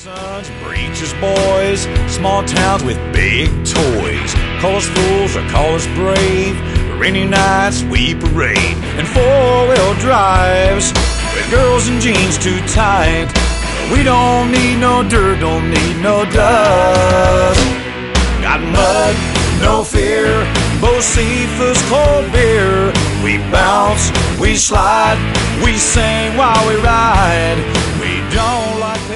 Sons, breeches boys, small towns with big toys. Call us fools or call us brave. Rainy nights we parade in four-wheel drives with girls in jeans too tight. We don't need no dirt, don't need no dust. Got mud, no fear, both seafoods, cold beer. We bounce, we slide, we sing while we ride. We don't like